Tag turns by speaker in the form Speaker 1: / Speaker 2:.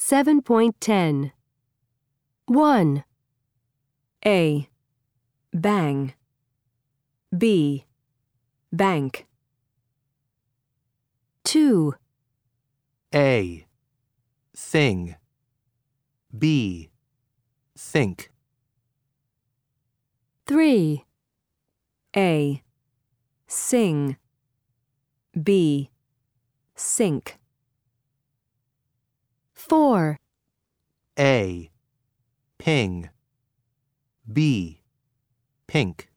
Speaker 1: 7.10. 1,
Speaker 2: A. Bang. B. Bank.
Speaker 1: 2,
Speaker 3: A. Thing. B. Think.
Speaker 1: 3,
Speaker 2: A. Sing. B. Sink.
Speaker 1: 4,
Speaker 3: A. Ping. B. Pink.